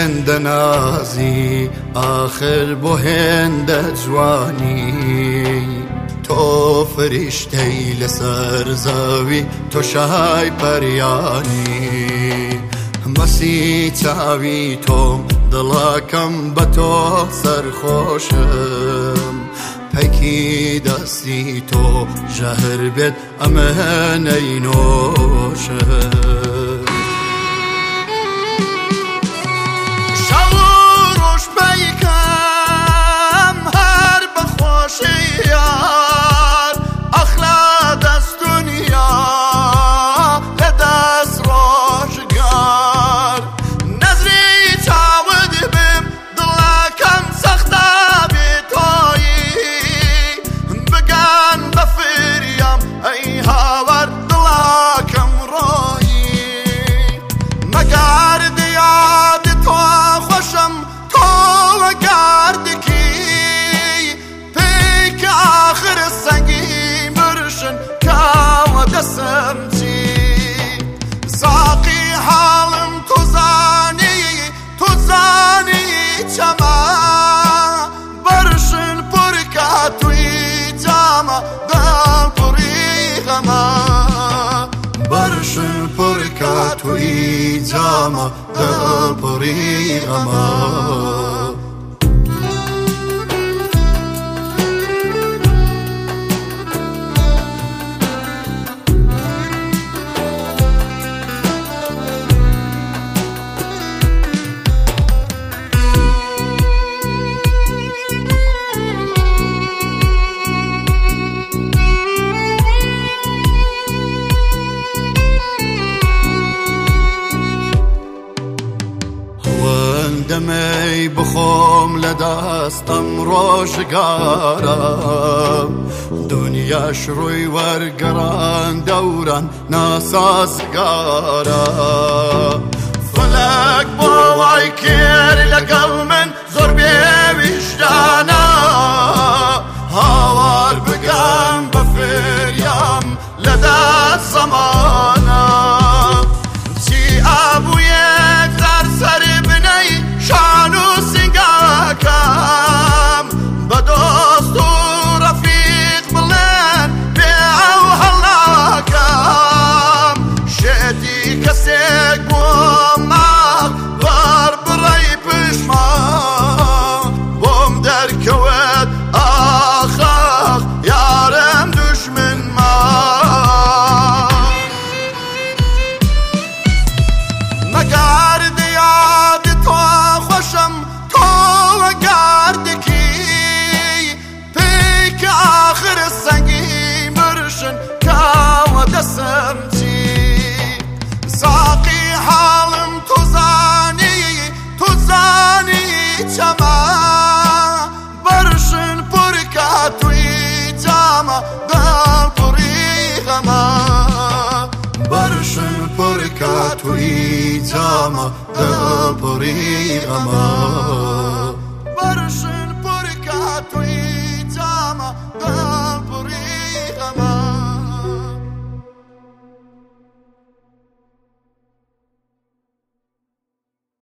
هێندە نازی آخر بۆ هێندە جوانی تۆ فریشتەی لەسەر زەوی تۆ شای پەریانی مەسی چاوی تۆم دڵەکەم بە تۆ سەرخۆشم پەیکی دەستی تۆ ژەهر بێت ئەمەنەی نۆشم شەو و ڕۆژ پەیکەم هەر بەخۆشی یار ئەخلا دەست دنیا لە دەست ڕۆژگار نەزری چاوت بم دڵەکەم سەختە بێ تۆیی بگەن بە فریام ئەی هاوار دڵەکەم ڕۆیی مەگارد یاد تۆ خۆشم تۆوە گاردکی پێیکە ئاخر سەنگی مرشن کاوە دەسم چی ساقی حاڵم تو زانی چەما بەرشن پڕکە توی جامە دڵ پڕی غەمە بەرشن پڕکە توی جامە دڵ پڕی غەمە دەمەی بخۆم لە دەستەم ڕۆژگارە دنیاش ڕووی وەرگەڕان دەوران ناسازگارە فەلەک بۆ وای کرد لەگەڵ من زۆر بێویژدانە هاوار بگەم بە فریام لە دەست زەمانە چی ئابوو یەکجار سەر بنەی شان و سنگاکەم بە دۆست و ڕەفیق بڵێن بێ ئەو هەڵاکەم شێتی کەسێک بووم ماڵ بەر بڕەی پشمان بۆم دەرکەوێت ئاخاخ یارم دوژمن مەگارد یاد تۆ خۆشم تۆوە گاردکی پێیکە ئاخر سەنگی مرشن کاوە دەسم چی ساقی حاڵم تو زانی چەما بەرشن پڕکە توی جامە دڵ پڕی غەمە بەرشن پڕکە توی جامە دڵ پڕی غەمە بەرشن